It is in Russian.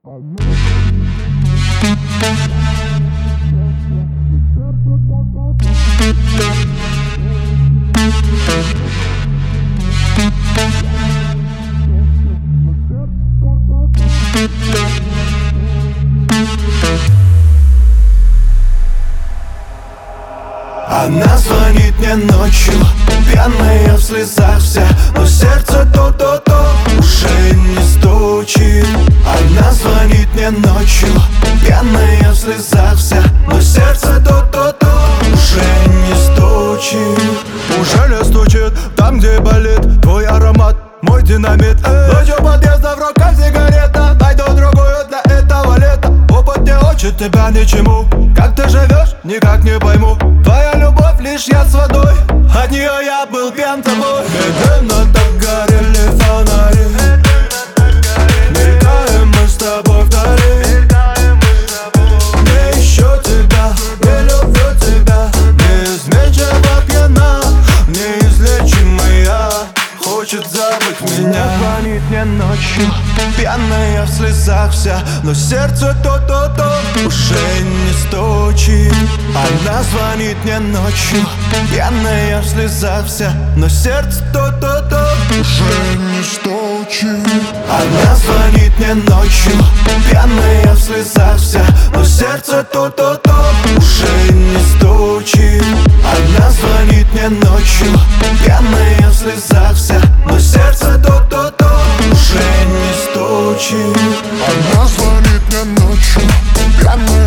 Она звонит мне ночью, пьяная в слезах вся, но сердце то-то-то уже не стучит. Она звонит мне ночью, пьяная в слезах вся, но сердце то-то-то уже не стучит. Уже не стучит там, где болит твой аромат, мой динамит. Ночью у подъезда в руках сигарета, найду другую для этого лета. Опыт не учит тебя ничему, как ты живешь, никак не пойму. Твоя любовь лишь яд с водой, от нее я был пьян тобой. Медленно так горели фонари, мелькаем мы с тобой вдали. Не ищу тебя, не люблю тебя, неизменчиво пьяна, неизлечимая, хочет забыть меня. Звонит мне ночью, пьяная в слезах вся, но сердце то-то-то уже не стучит. Она звонит мне ночью, пьяная в слезах вся, но сердце то-то-то уже не стучит. Она звонит мне ночью, пьяная в слезах вся, но сердце то-то-то уже не стучит. Она звонит мне ночью, пьяная в слезах вся, но сердце то-то-то уже не стучит. Она звонит мне ночью, пьяная